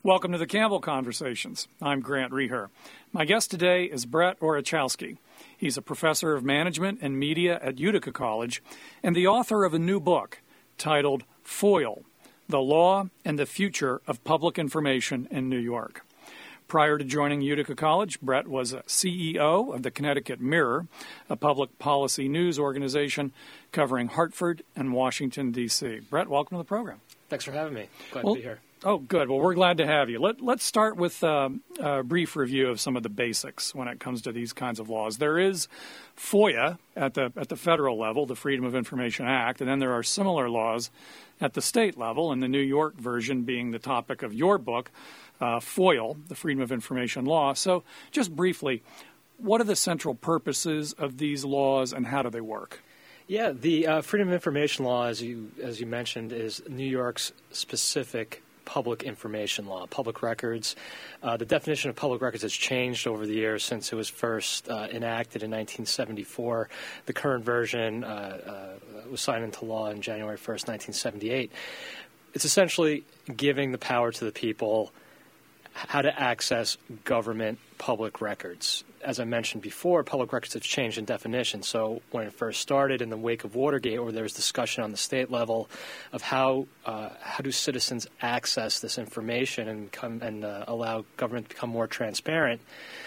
Welcome to the Campbell Conversations. I'm Grant Reher. My guest today is Brett Orachowski. He's a professor of management and media at Utica College and the author of a new book titled FOIL, The Law and the Future of Public Information in New York. Prior to joining Utica College, Brett was a CEO of the Connecticut Mirror, a public policy news organization covering Hartford and Washington, D.C. Brett, welcome to the program. Thanks for having me. Glad to be here. Oh, good. Well, we're glad to have you. Let's start with a brief review of some of the basics when it comes to these kinds of laws. There is FOIA at the federal level, the Freedom of Information Act, and then there are similar laws at the state level, and the New York version being the topic of your book, FOIL, the Freedom of Information Law. So just briefly, what are the central purposes of these laws and how do they work? Yeah, the Freedom of Information Law, as you mentioned, is New York's specific public information law, public records. The definition of public records has changed over the years since it was first enacted in 1974. The current version was signed into law on January 1st, 1978. It's essentially giving the power to the people how to access government public records. As I mentioned before, public records have changed in definition. So when it first started in the wake of Watergate, where there was discussion on the state level of how do citizens access this information and allow government to become more transparent,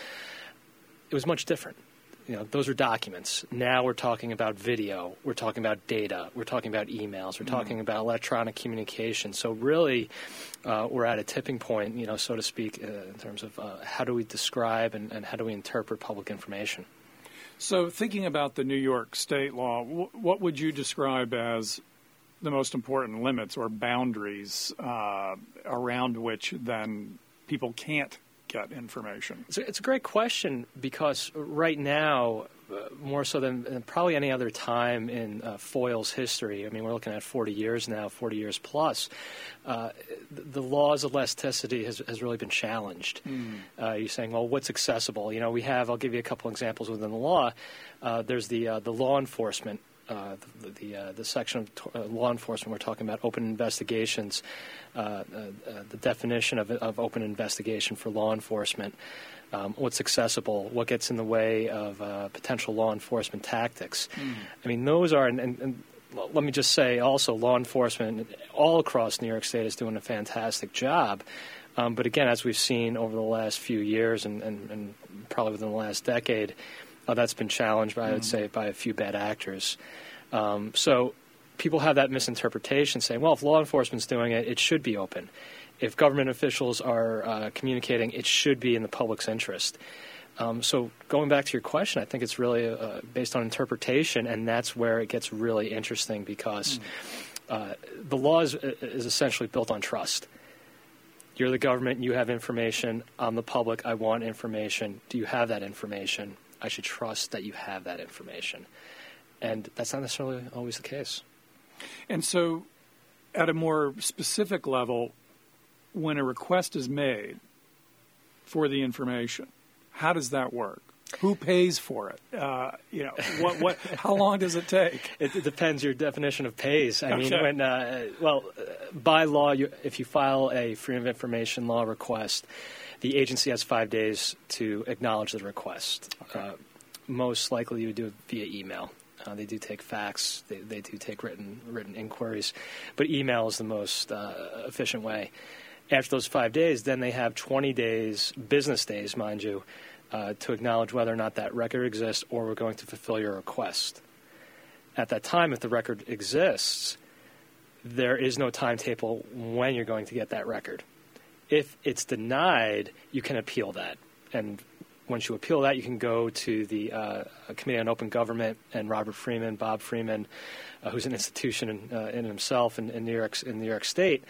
it was much different. You know, those are documents. Now we're talking about video. We're talking about data. We're talking about emails. We're talking about electronic communication. So really, we're at a tipping point, so to speak, in terms of how do we describe and how do we interpret public information. So thinking about the New York state law, what would you describe as the most important limits or boundaries around which then people can't get information? It's a great question because right now, more so than probably any other time in FOIL's history, I mean, we're looking at 40 years now, 40 years plus, the law's elasticity has really been challenged. You're saying, well, what's accessible? I'll give you a couple examples within the law. There's the law enforcement. The section of law enforcement, we're talking about open investigations, the definition of open investigation for law enforcement, what's accessible, what gets in the way of potential law enforcement tactics. I mean, those are, and let me just say also, law enforcement all across New York State is doing a fantastic job. But again, as we've seen over the last few years and probably within the last decade, that's been challenged, I would say, by a few bad actors. So people have that misinterpretation, saying, well, if law enforcement's doing it, it should be open. If government officials are communicating, it should be in the public's interest. So going back to your question, I think it's really based on interpretation, and that's where it gets really interesting because the law is essentially built on trust. You're the government, you have information. I'm the public, I want information. Do you have that information? I should trust that you have that information. And that's not necessarily always the case. And so at a more specific level, when a request is made for the information, how does that work? Who pays for it? How long does it take? It depends your definition of pays. I mean, by law, if you file a Freedom of Information Law request, the agency has 5 days to acknowledge the request. Okay. Most likely you would do it via email. They do take fax. They do take written inquiries. But email is the most efficient way. After those 5 days, then they have 20 days, business days, mind you, to acknowledge whether or not that record exists or we're going to fulfill your request. At that time, if the record exists, there is no timetable when you're going to get that record. If it's denied, you can appeal that. And once you appeal that, you can go to the Committee on Open Government and Bob Freeman, who's an institution in himself in New York State.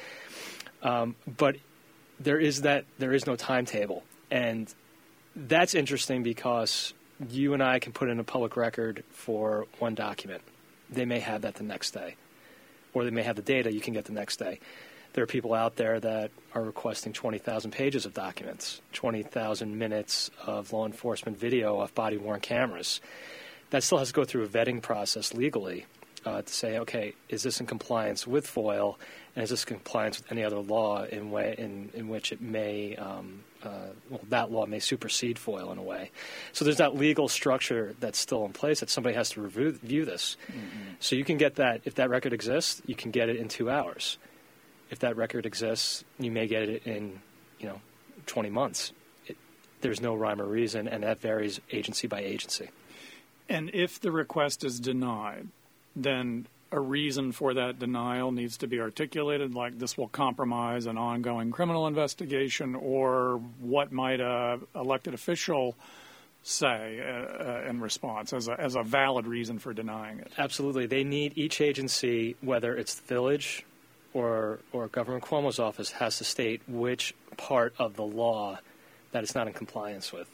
But there is no timetable, and that's interesting because you and I can put in a public record for one document. They may have that the next day, or they may have the data you can get the next day. There are people out there that are requesting 20,000 pages of documents, 20,000 minutes of law enforcement video off body-worn cameras. That still has to go through a vetting process legally. to say, okay, is this in compliance with FOIL, and is this in compliance with any other law in which it may, that law may supersede FOIL in a way. So there's that legal structure that's still in place that somebody has to review this. Mm-hmm. So you can get that, if that record exists, you can get it in 2 hours. If that record exists, you may get it in, 20 months. There's no rhyme or reason, and that varies agency by agency. And if the request is denied, then a reason for that denial needs to be articulated, like this will compromise an ongoing criminal investigation, or what might an elected official say in response as a valid reason for denying it. Absolutely. They need, each agency, whether it's the village or Governor Cuomo's office, has to state which part of the law that it's not in compliance with.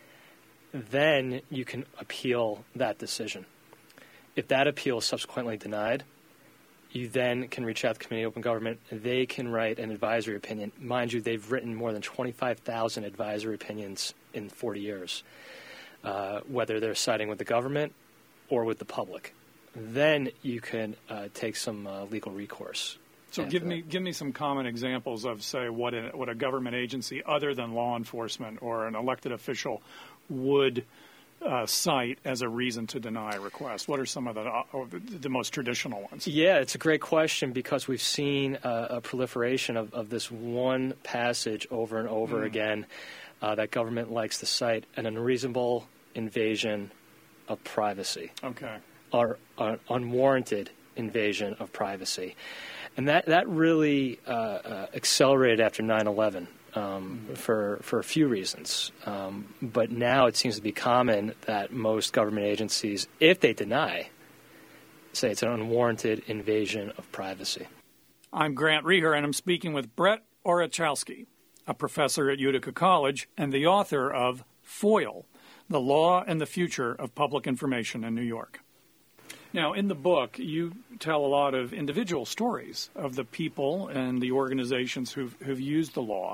Then you can appeal that decision. If that appeal is subsequently denied, you then can reach out to the Committee on Open Government. They can write an advisory opinion. Mind you, they've written more than 25,000 advisory opinions in 40 years, whether they're siding with the government or with the public. Then you can take some legal recourse. So give me some common examples of, say, what a government agency other than law enforcement or an elected official would cite as a reason to deny a request. What are some of the most traditional ones? Yeah, it's a great question because we've seen a proliferation of this one passage over and over again that government likes to cite: an unreasonable invasion of privacy. Okay. Or unwarranted invasion of privacy. And that really accelerated after 9/11 for a few reasons. But now it seems to be common that most government agencies, if they deny, say it's an unwarranted invasion of privacy. I'm Grant Reher, and I'm speaking with Brett Orachowski, a professor at Utica College and the author of FOIL, The Law and the Future of Public Information in New York. Now, in the book, you tell a lot of individual stories of the people and the organizations who've used the law.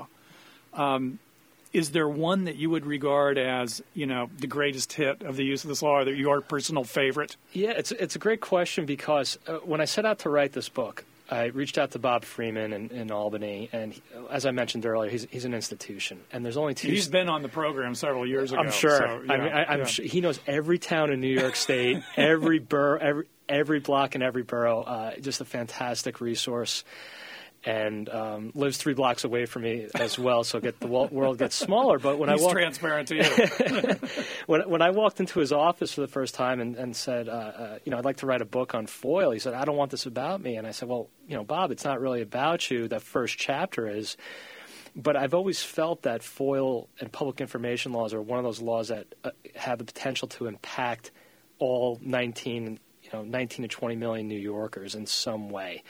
Is there one that you would regard as, the greatest hit of the use of this law, or your personal favorite? Yeah, it's a great question because when I set out to write this book, I reached out to Bob Freeman in Albany, and as I mentioned earlier, he's an institution, and there's only two. He's been on the program several years ago. I'm sure. So, yeah, I'm sure he knows every town in New York State, every borough, every block in every borough. Just a fantastic resource, and lives 3 blocks away from me as well. So the world gets smaller. But when he's transparent to you. When I walked into his office for the first time and said, I'd like to write a book on FOIL, he said, I don't want this about me. And I said, well, Bob, it's not really about you. That first chapter is. But I've always felt that FOIL and public information laws are one of those laws that have the potential to impact all 19 to 20 million New Yorkers in some way.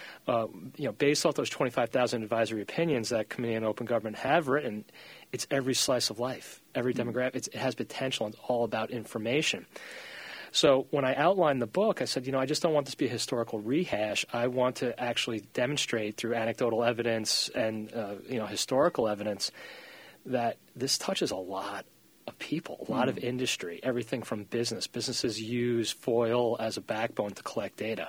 Based off those 25,000 advisory opinions that Committee on Open Government have written, it's every slice of life, every demographic. It has potential. It's all about information. So when I outlined the book, I said, I just don't want this to be a historical rehash. I want to actually demonstrate through anecdotal evidence and historical evidence that this touches a lot of people, a lot of industry, everything from business. Businesses use FOIL as a backbone to collect data.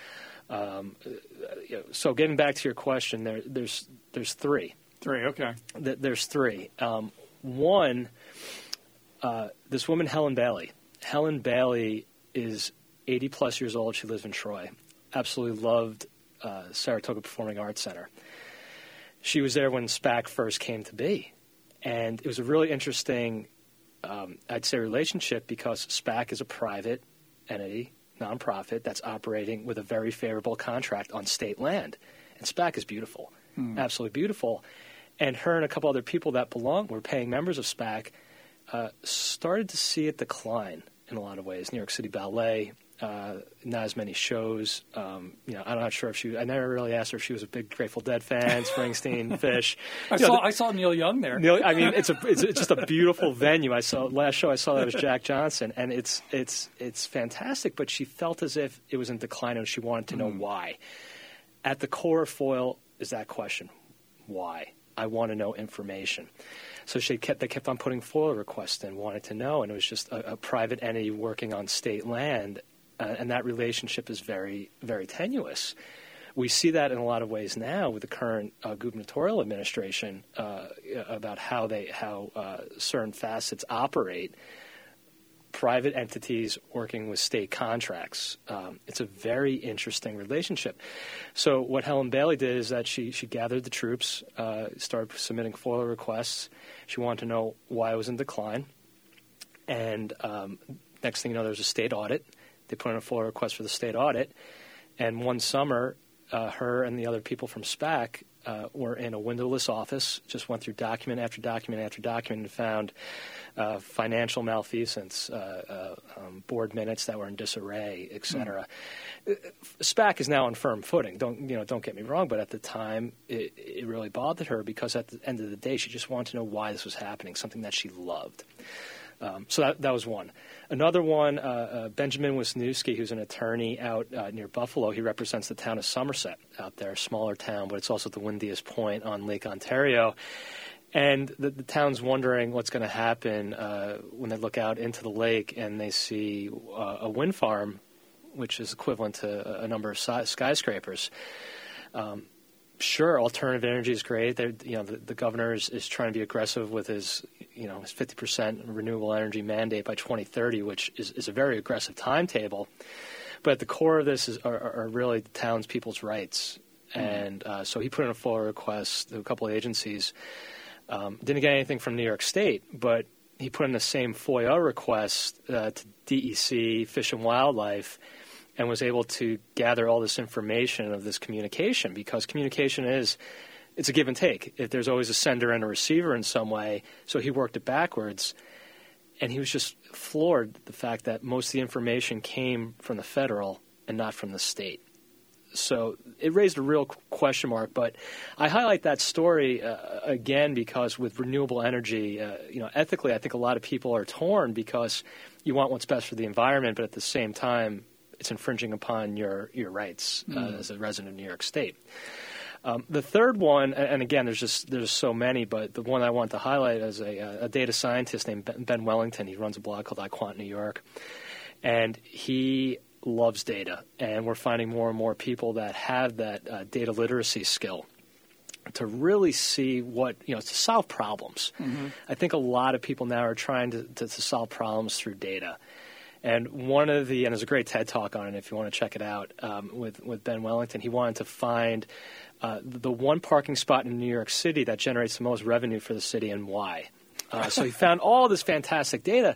So getting back to your question, there's 3. 3, okay. There's 3. One, this woman, Helen Bailey. Helen Bailey is 80-plus years old. She lives in Troy. Absolutely loved Saratoga Performing Arts Center. She was there when SPAC first came to be. And it was a really interesting, I'd say, relationship because SPAC is a private entity, nonprofit, that's operating with a very favorable contract on state land. And SPAC is beautiful, absolutely beautiful. And her and a couple other people that were paying members of SPAC, started to see it decline in a lot of ways. New York City Ballet, not as many shows. I'm not sure if I never really asked her if she was a big Grateful Dead fan, Springsteen, Fish. I saw Neil Young there. It's just a beautiful venue. Last show I saw that was Jack Johnson, and it's fantastic. But she felt as if it was in decline, and she wanted to know why. At the core of FOIL is that question: why? I want to know information. So they kept on putting FOIL requests in, wanted to know, and it was just a private entity working on state land and that relationship is very, very tenuous. We see that in a lot of ways now with the current gubernatorial administration about how certain facets operate. Private entities working with state contracts. It's a very interesting relationship. So what Helen Bailey did is that she gathered the troops, started submitting FOIL requests. She wanted to know why it was in decline. And next thing you know, there's a state audit. They put in a FOIL request for the state audit. And one summer, her and the other people from SPAC were in a windowless office, just went through document after document after document and found financial malfeasance, board minutes that were in disarray, et cetera. SPAC is now on firm footing. Don't get me wrong, but at the time it really bothered her because at the end of the day she just wanted to know why this was happening, something that she loved. So that was one. Another one, Benjamin Wisniewski, who's an attorney out near Buffalo. He represents the town of Somerset out there, a smaller town, but it's also the windiest point on Lake Ontario. And the town's wondering what's going to happen when they look out into the lake and they see a wind farm, which is equivalent to a number of skyscrapers. Sure, alternative energy is great. The governor is trying to be aggressive with his 50% renewable energy mandate by 2030, which is a very aggressive timetable. But at the core of this are really the townspeople's rights. And so he put in a FOIL request to a couple of agencies. Didn't get anything from New York State, but he put in the same FOIA request to DEC, Fish and Wildlife, and was able to gather all this information of this communication, because communication it's a give and take. If there's always a sender and a receiver in some way, so he worked it backwards, and he was just floored at the fact that most of the information came from the federal and not from the state. So it raised a real question mark, but I highlight that story again because with renewable energy, ethically, I think a lot of people are torn because you want what's best for the environment, but at the same time, it's infringing upon your rights as a resident of New York State. The third one, and again, there's so many, but the one I want to highlight is a data scientist named Ben Wellington. He runs a blog called iQuant New York, and he loves data, and we're finding more and more people that have that data literacy skill to really see to solve problems. I think a lot of people now are trying to solve problems through data. And and there's a great TED Talk on it if you want to check it out, with Ben Wellington. He wanted to find the one parking spot in New York City that generates the most revenue for the city and why. So he found all this fantastic data.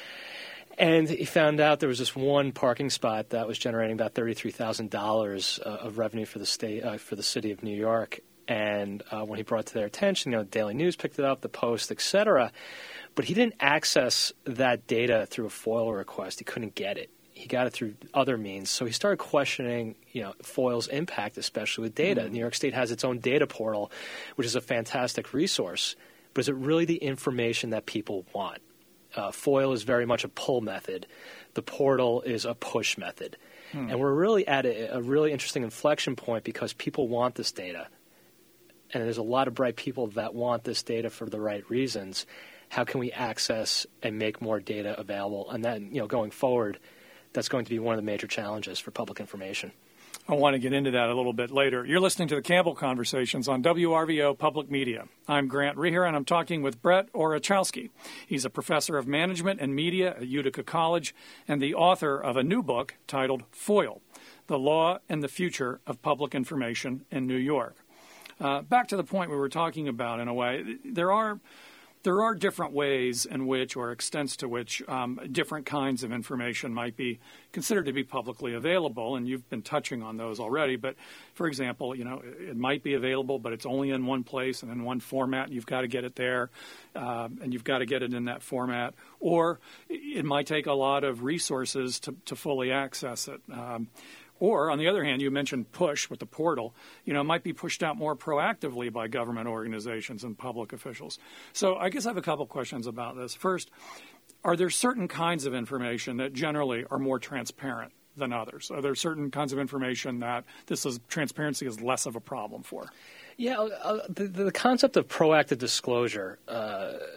And he found out there was this one parking spot that was generating about $33,000 of revenue for the state, for the city of New York. And when he brought it to their attention, the Daily News picked it up, the Post, et cetera. But he didn't access that data through a FOIL request. He couldn't get it. He got it through other means. So he started questioning, FOIL's impact, especially with data. New York State has its own data portal, which is a fantastic resource. But is it really the information that people want? FOIL is very much a pull method. The portal is a push method. And we're really at a really interesting inflection point because people want this data. And there's a lot of bright people that want this data for the right reasons. How can we access and make more data available? And then, going forward, that's going to be one of the major challenges for public information. I want to get into that a little bit later. You're listening to the Campbell Conversations on WRVO Public Media. I'm Grant Reher, and I'm talking with Brett Orachowski. He's a professor of management and media at Utica College and the author of a new book titled FOIL, The Law and the Future of Public Information in New York. Back to the point we were talking about, in a way, there are different ways in which, or extents to which, different kinds of information might be considered to be publicly available, and you've been touching on those already. But, for example, it might be available, but it's only in one place and in one format, and you've got to get it there, and you've got to get it in that format. Or it might take a lot of resources to fully access it. Or, on the other hand, you mentioned push with the portal. It might be pushed out more proactively by government organizations and public officials. So I guess I have a couple questions about this. First, are there certain kinds of information that generally are more transparent than others? Are there certain kinds of information that transparency is less of a problem for? Yeah, the concept of proactive disclosure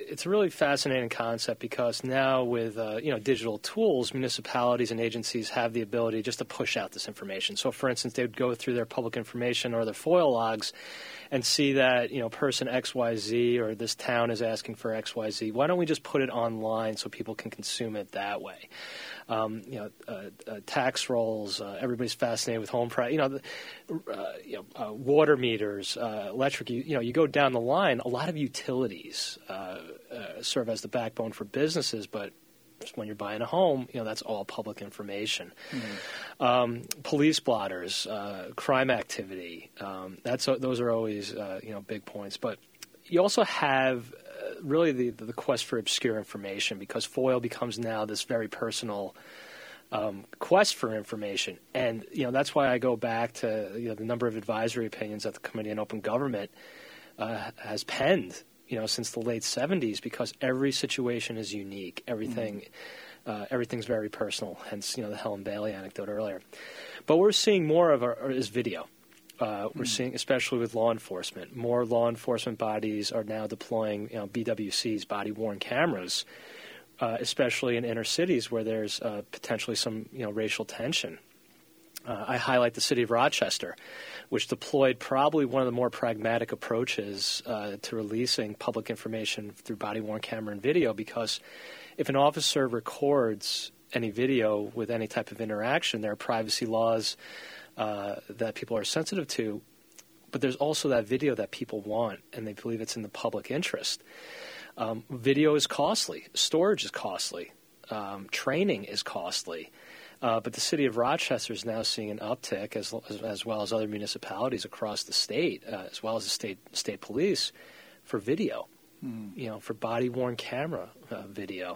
it's a really fascinating concept because now with digital tools, municipalities and agencies have the ability just to push out this information. So, for instance, they would go through their public information or their FOIL logs and see that person XYZ or this town is asking for XYZ. Why don't we just put it online so people can consume it that way? Tax rolls. Everybody's fascinated with home price. Water meters, electric. You go down the line. A lot of utilities serve as the backbone for businesses, but when you're buying a home, that's all public information. Mm-hmm. Police blotters, crime activity. Those are always big points. But you also have really the quest for obscure information because FOIL becomes now this very personal quest for information. And, that's why I go back to the number of advisory opinions that the Committee on Open Government has penned, since the late 70s, because every situation is unique. Everything's very personal, hence, the Helen Bailey anecdote earlier. But we're seeing more of is video. We're seeing, especially with law enforcement, more law enforcement bodies are now deploying BWCs, body-worn cameras, especially in inner cities where there's potentially some racial tension. I highlight the city of Rochester, which deployed probably one of the more pragmatic approaches to releasing public information through body-worn camera and video, because if an officer records any video with any type of interaction, there are privacy laws that people are sensitive to, but there's also that video that people want, and they believe it's in the public interest. Video is costly. Storage is costly. Training is costly. But the city of Rochester is now seeing an uptick, as well as other municipalities across the state, as well as the state police, for video, for body-worn camera video.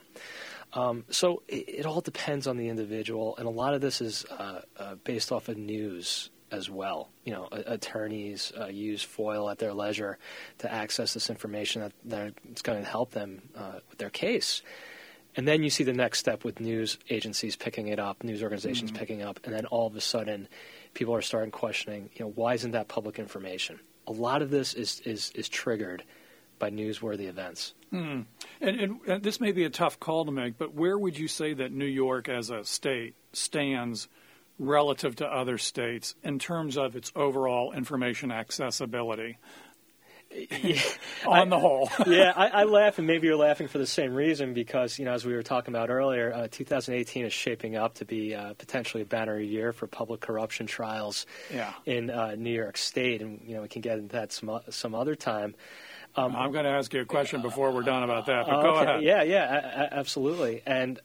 So it all depends on the individual, and a lot of this is based off of news as well. Attorneys use FOIL at their leisure to access this information that's going to help them with their case. And then you see the next step with news agencies picking it up, news organizations picking up, and then all of a sudden people are starting questioning, why isn't that public information? A lot of this is triggered by newsworthy events. Mm. And this may be a tough call to make, but where would you say that New York as a state stands relative to other states in terms of its overall information accessibility? On the whole. I laugh, and maybe you're laughing for the same reason, because, as we were talking about earlier, 2018 is shaping up to be potentially a banner year for public corruption trials in New York State, and, we can get into that some other time. I'm going to ask you a question before we're done about that, but go ahead. Yeah, absolutely. And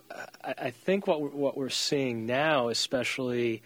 I think what we're seeing now, especially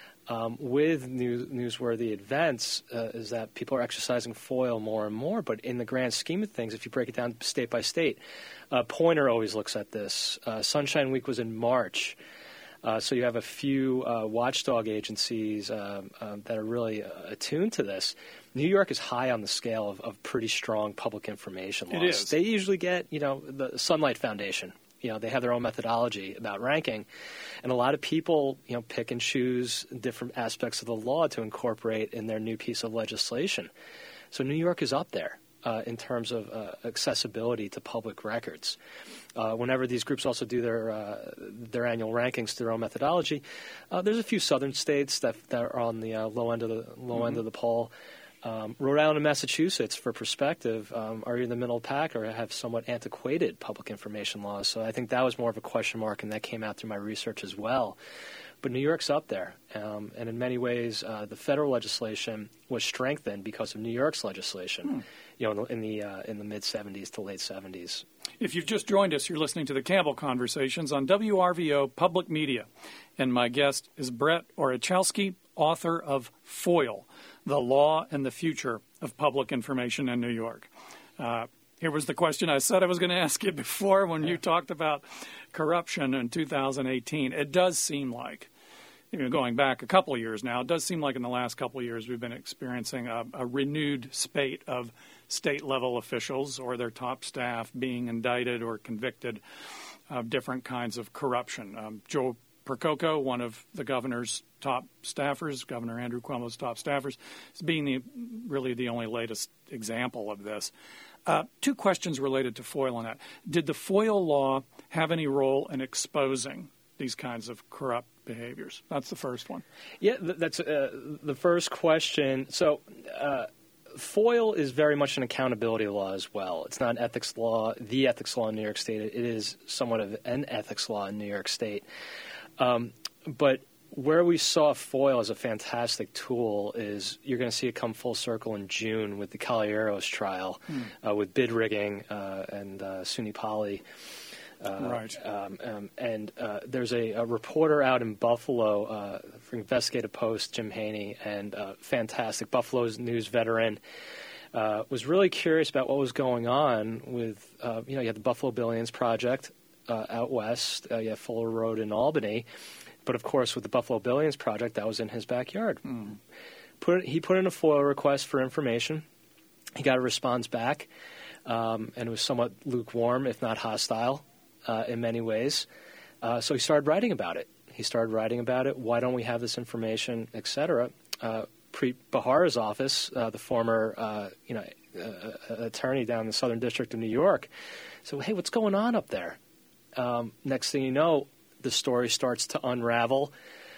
with newsworthy events, is that people are exercising FOIL more and more. But in the grand scheme of things, if you break it down state by state, Poynter always looks at this. Sunshine Week was in March. So you have a few watchdog agencies that are really attuned to this. New York is high on the scale of pretty strong public information laws. It is. They usually get, the Sunlight Foundation. They have their own methodology about ranking. And a lot of people, pick and choose different aspects of the law to incorporate in their new piece of legislation. So New York is up there in terms of accessibility to public records. Whenever these groups also do their annual rankings through their own methodology, there's a few southern states that are on the low end of the poll. Rhode Island and Massachusetts, for perspective, are in the middle of the pack or have somewhat antiquated public information laws. So I think that was more of a question mark, and that came out through my research as well. But New York's up there, and in many ways, the federal legislation was strengthened because of New York's legislation. In the mid '70s to late '70s. If you've just joined us, you're listening to the Campbell Conversations on WRVO Public Media, and my guest is Brett Orzechowski, author of FOIL: The Law and the Future of Public Information in New York. Here was the question I said I was going to ask you before when you talked about corruption in 2018. It does seem like, going back a couple of years now, it does seem like in the last couple of years we've been experiencing a renewed spate of state-level officials or their top staff being indicted or convicted of different kinds of corruption. Joe Percoco, one of the governor's top staffers, Governor Andrew Cuomo's top staffers, as being really the only latest example of this. Two questions related to FOIL on that. Did the FOIL law have any role in exposing these kinds of corrupt behaviors? That's the first one. Yeah, that's the first question. So FOIL is very much an accountability law as well. It's not an ethics law, the ethics law in New York State. It is somewhat of an ethics law in New York State. But where we saw FOIL as a fantastic tool is you're going to see it come full circle in June with the Caballeros trial with bid rigging and SUNY Poly. Right. And there's a reporter out in Buffalo for Investigative Post, Jim Haney, and fantastic Buffalo's News veteran, was really curious about what was going on with, you had the Buffalo Billions Project out west, you have Fuller Road in Albany, but of course with the Buffalo Billions Project, that was in his backyard. He put in a FOIL request for information. He got a response back, and it was somewhat lukewarm, if not hostile. In many ways. So he started writing about it. Why don't we have this information, et cetera? Preet Bharara's office, the former attorney down in the Southern District of New York, said, hey, what's going on up there? Next thing you know, the story starts to unravel.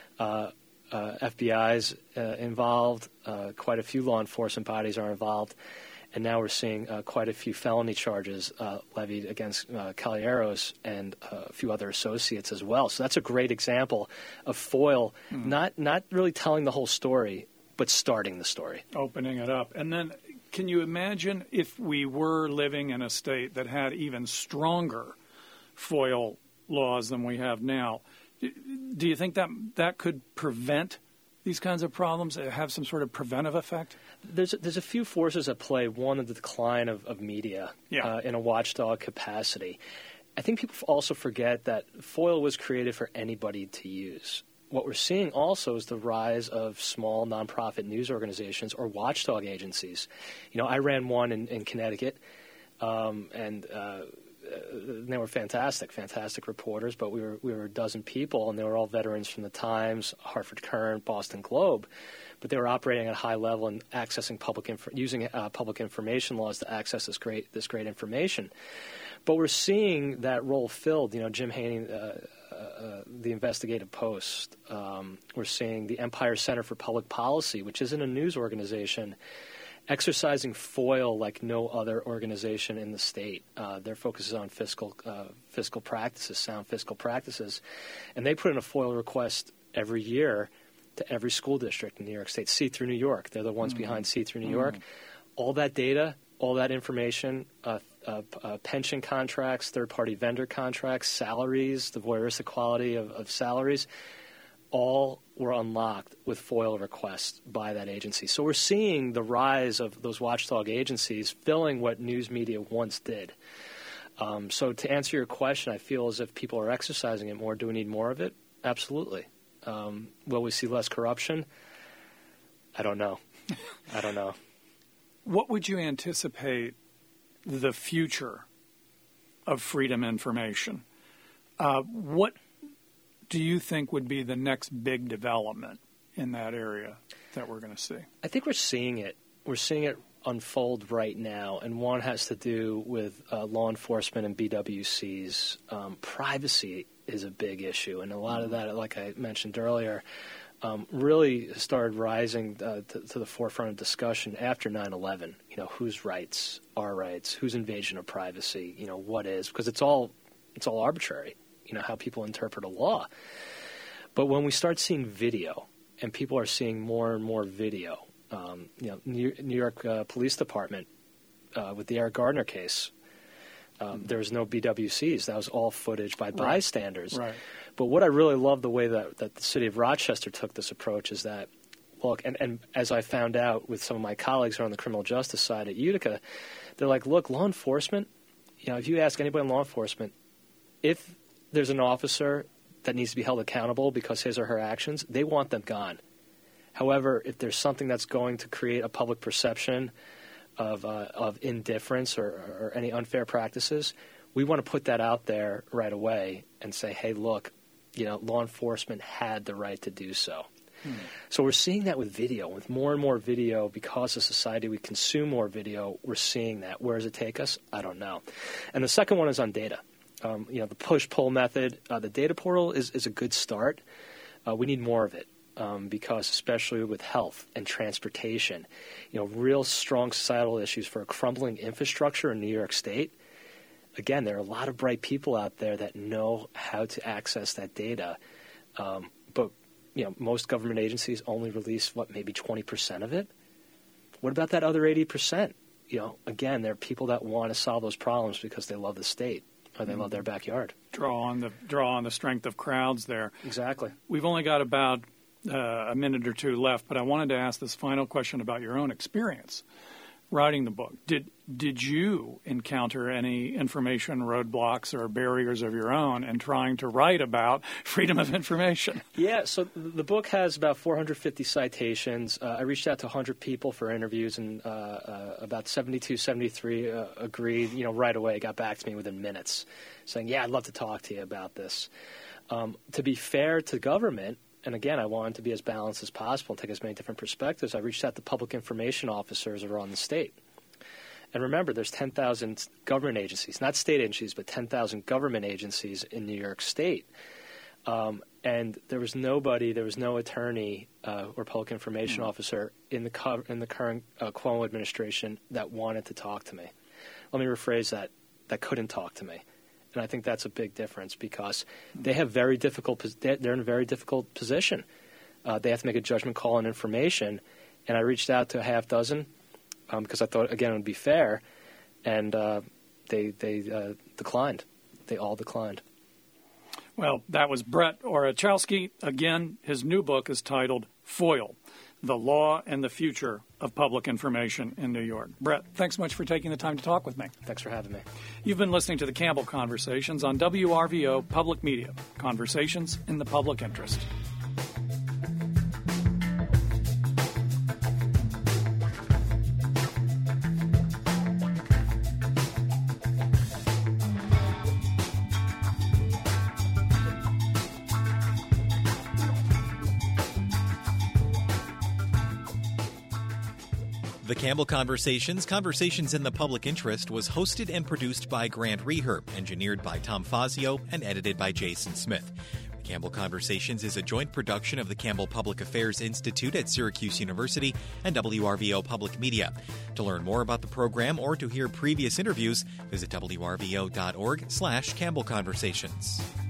FBI's involved. Quite a few law enforcement bodies are involved. And now we're seeing quite a few felony charges levied against Caballeros and a few other associates as well. So that's a great example of FOIL not really telling the whole story, but starting the story. Opening it up. And then can you imagine if we were living in a state that had even stronger FOIL laws than we have now? Do you think that could prevent these kinds of problems, have some sort of preventive effect? There's a few forces at play. One, the decline of media in a watchdog capacity. I think people also forget that FOIL was created for anybody to use. What we're seeing also is the rise of small nonprofit news organizations or watchdog agencies. I ran one in Connecticut, and they were fantastic reporters, but we were a dozen people, and they were all veterans from the Times, Hartford Courant, Boston Globe, but they were operating at a high level and accessing using public information laws to access this great information. But we're seeing that role filled. Jim Haney, the Investigative Post. We're seeing the Empire Center for Public Policy, which isn't a news organization, exercising FOIL like no other organization in the state. Their focus is on fiscal practices, sound fiscal practices. And they put in a FOIL request every year to every school district in New York State. See Through New York. They're the ones behind See Through New York. All that data, all that information, pension contracts, third-party vendor contracts, salaries, the voyeuristic quality of salaries, all were unlocked with FOIL requests by that agency. So we're seeing the rise of those watchdog agencies filling what news media once did. So to answer your question, I feel as if people are exercising it more. Do we need more of it? Absolutely. Will we see less corruption? I don't know. What would you anticipate the future of freedom information? What do you think would be the next big development in that area that we're going to see? I think we're seeing it. We're seeing it unfold right now, and one has to do with law enforcement and BWCs. Privacy is a big issue, and a lot of that, like I mentioned earlier, really started rising to the forefront of discussion after 9/11. Whose rights are rights? Whose invasion of privacy? What is? Because it's all arbitrary. How people interpret a law. But when we start seeing video, and people are seeing more and more video, New York Police Department with the Eric Gardner case, there was no BWCs. That was all footage by bystanders. Right. But what I really love the way that the city of Rochester took this approach is that, look, and as I found out with some of my colleagues who are on the criminal justice side at Utica, they're like, look, law enforcement, if you ask anybody in law enforcement, if there's an officer that needs to be held accountable because his or her actions, they want them gone. However, if there's something that's going to create a public perception of indifference or any unfair practices, we want to put that out there right away and say, hey, look, law enforcement had the right to do so. So we're seeing that with video, with more and more video. Because as a society we consume more video, we're seeing that. Where does it take us? I don't know. And the second one is on data. The push-pull method, the data portal is a good start. We need more of it because especially with health and transportation, real strong societal issues for a crumbling infrastructure in New York State. Again, there are a lot of bright people out there that know how to access that data, but most government agencies only release, maybe 20% of it? What about that other 80%? Again, there are people that want to solve those problems because they love the state or they love their backyard. Draw on the strength of crowds there. Exactly. We've only got about a minute or two left, but I wanted to ask this final question about your own experience writing the book. Did you encounter any information roadblocks or barriers of your own in trying to write about freedom of information? Yeah, so the book has about 450 citations. I reached out to 100 people for interviews, and about 72, 73 agreed, right away, got back to me within minutes, saying, yeah, I'd love to talk to you about this. To be fair to government, and again, I wanted to be as balanced as possible and take as many different perspectives, I reached out to public information officers around the state. And remember, there's 10,000 government agencies, not state agencies, but 10,000 government agencies in New York State. And there was no attorney or public information officer in the current Cuomo administration that wanted to talk to me. Let me rephrase that couldn't talk to me. And I think that's a big difference because they have they're in a very difficult position. They have to make a judgment call on information. And I reached out to a half dozen because I thought, again, it would be fair. And they declined. They all declined. Well, that was Brett Orachowski. Again, his new book is titled FOIL, The Law and the Future of Public Information in New York. Brett, thanks so much for taking the time to talk with me. Thanks for having me. You've been listening to the Campbell Conversations on WRVO Public Media, conversations in the public interest. The Campbell Conversations in the Public Interest, was hosted and produced by Grant Reher, engineered by Tom Fazio, and edited by Jason Smith. The Campbell Conversations is a joint production of the Campbell Public Affairs Institute at Syracuse University and WRVO Public Media. To learn more about the program or to hear previous interviews, visit wrvo.org/Campbell Conversations.